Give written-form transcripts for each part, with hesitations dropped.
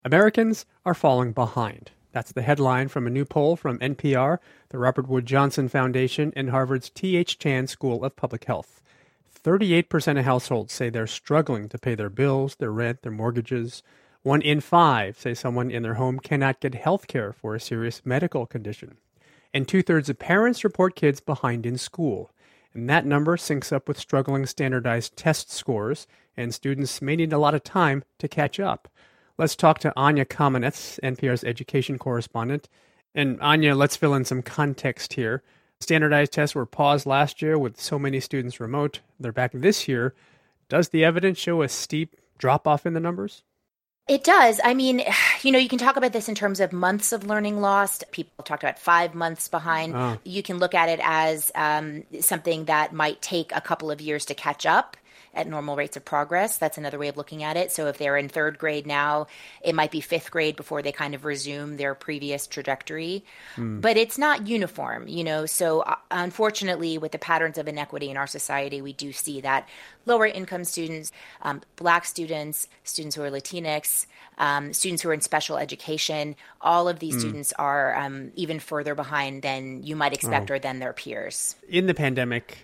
Americans are falling behind. That's the headline from a new poll from NPR, the Robert Wood Johnson Foundation, and Harvard's T.H. Chan School of Public Health. 38% of households say they're struggling to pay their bills, their rent, their mortgages. 1 in 5 say someone in their home cannot get health care for a serious medical condition. And 2/3 of parents report kids behind in school. And that number syncs up with struggling standardized test scores, and students may need a lot of time to catch up. Let's talk to Anya Kamenetz, NPR's education correspondent. And Anya, let's fill in some context here. Standardized tests were paused last year with so many students remote. They're back this year. Does the evidence show a steep drop-off in the numbers? It does. I mean, you can talk about this in terms of months of learning lost. People talked about 5 months behind. You can look at it as something that might take a couple of years to catch up at normal rates of progress. That's another way of looking at it. So if they're in 3rd grade now, it might be 5th grade before they kind of resume their previous trajectory. But it's not uniform, So unfortunately, with the patterns of inequity in our society, we do see that lower income students, Black students, students who are Latinx, students who are in special education, all of these students are even further behind than you might expect or than their peers. In the pandemic,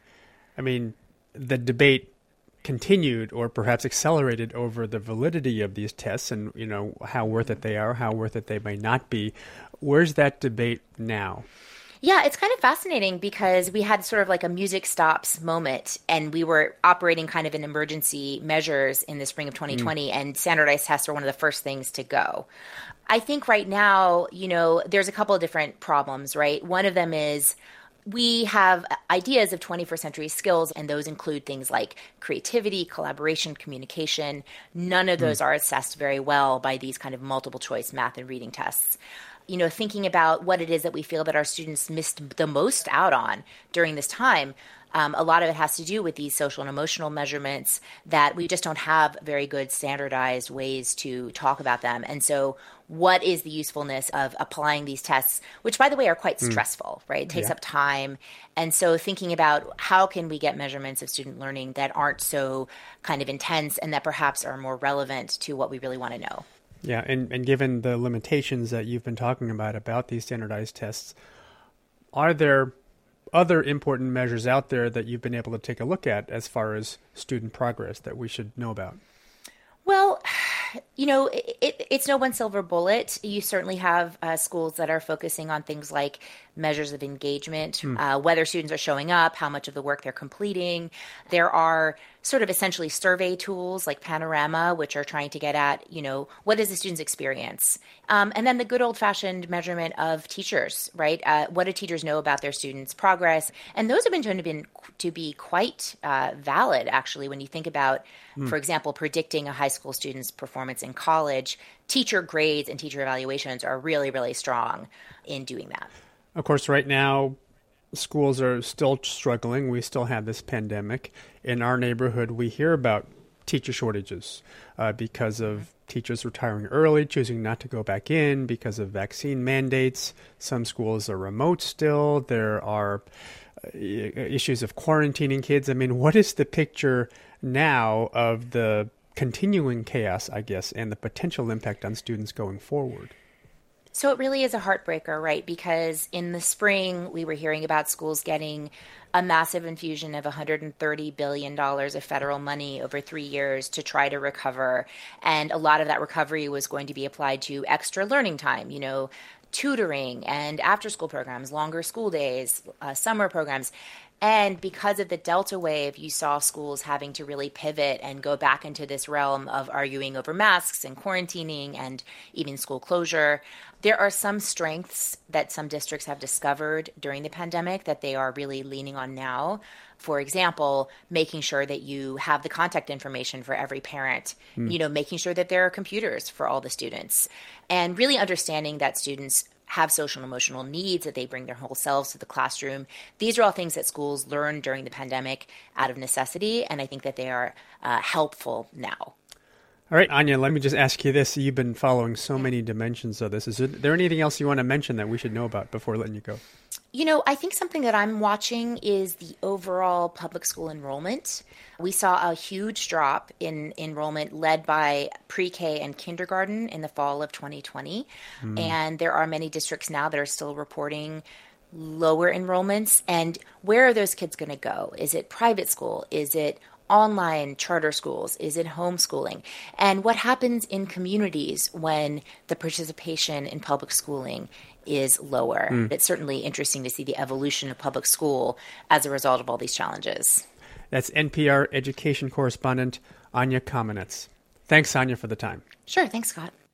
the debate continued or perhaps accelerated over the validity of these tests and, how worth it they are, how worth it they may not be. Where's that debate now? Yeah, it's kind of fascinating because we had sort of like a music stops moment and we were operating kind of in emergency measures in the spring of 2020 and standardized tests were one of the first things to go. I think right now, there's a couple of different problems, right? One of them is we have ideas of 21st century skills, and those include things like creativity, collaboration, communication. None of those are assessed very well by these kind of multiple choice math and reading tests. Thinking about what it is that we feel that our students missed the most out on during this time, a lot of it has to do with these social and emotional measurements that we just don't have very good standardized ways to talk about them. And so what is the usefulness of applying these tests, which, by the way, are quite stressful, right? It takes up time. And so thinking about how can we get measurements of student learning that aren't so kind of intense and that perhaps are more relevant to what we really want to know. Yeah, and given the limitations that you've been talking about these standardized tests, are there other important measures out there that you've been able to take a look at as far as student progress that we should know about? Well, it's no one silver bullet. You certainly have schools that are focusing on things like measures of engagement, whether students are showing up, how much of the work they're completing. There are sort of essentially survey tools like Panorama, which are trying to get at, what is the student's experience? And then the good old-fashioned measurement of teachers, right? What do teachers know about their students' progress? And those have been shown to be quite valid, actually, when you think about, for example, predicting a high school student's performance in college. Teacher grades and teacher evaluations are really, really strong in doing that. Of course, right now, schools are still struggling. We still have this pandemic. In our neighborhood, we hear about teacher shortages because of teachers retiring early, choosing not to go back in because of vaccine mandates. Some schools are remote still. There are issues of quarantining kids. What is the picture now of the continuing chaos, I guess, and the potential impact on students going forward? So it really is a heartbreaker, right? Because in the spring, we were hearing about schools getting a massive infusion of $130 billion of federal money over 3 years to try to recover. And a lot of that recovery was going to be applied to extra learning time, tutoring and after-school programs, longer school days, summer programs. And because of the Delta wave, you saw schools having to really pivot and go back into this realm of arguing over masks and quarantining and even school closure. There are some strengths that some districts have discovered during the pandemic that they are really leaning on now. For example, making sure that you have the contact information for every parent, making sure that there are computers for all the students, and really understanding that students have social and emotional needs, that they bring their whole selves to the classroom. These are all things that schools learned during the pandemic out of necessity, and I think that they are helpful now. All right, Anya, let me just ask you this. You've been following so many dimensions of this. Is there anything else you want to mention that we should know about before letting you go? I think something that I'm watching is the overall public school enrollment. We saw a huge drop in enrollment led by pre-K and kindergarten in the fall of 2020. And there are many districts now that are still reporting lower enrollments. And where are those kids going to go? Is it private school? Is it online charter schools? Is it homeschooling? And what happens in communities when the participation in public schooling is lower? It's certainly interesting to see the evolution of public school as a result of all these challenges. That's NPR education correspondent Anya Kamenetz. Thanks, Anya, for the time. Sure. Thanks, Scott.